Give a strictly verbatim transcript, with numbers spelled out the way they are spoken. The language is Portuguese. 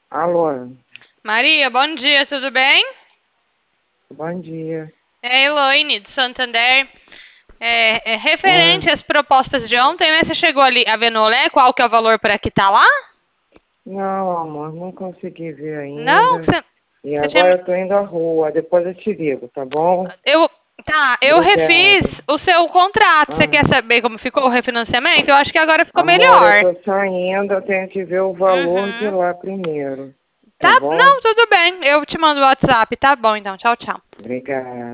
Alô, Maria, bom dia, tudo bem? bom dia. É a Elaine, de Santander. É, é Ah, referente às propostas de ontem, né? Você chegou ali a ver no Olé qual que é o valor para quitar lá? não, amor, não consegui ver Não? ainda. Você, E você tinha... agora eu tô indo à rua, depois eu te ligo, tá bom? Eu, tá, eu Obrigada. refiz o seu contrato. Você Ah, quer saber como ficou o refinanciamento? Eu acho que agora ficou amor, eu melhor. tô saindo, eu tenho que ver o valor de Uhum. lá primeiro, Tá, tá bom? não, tudo bem. Eu te mando o WhatsApp. Tá bom, então. Tchau, tchau. Obrigada.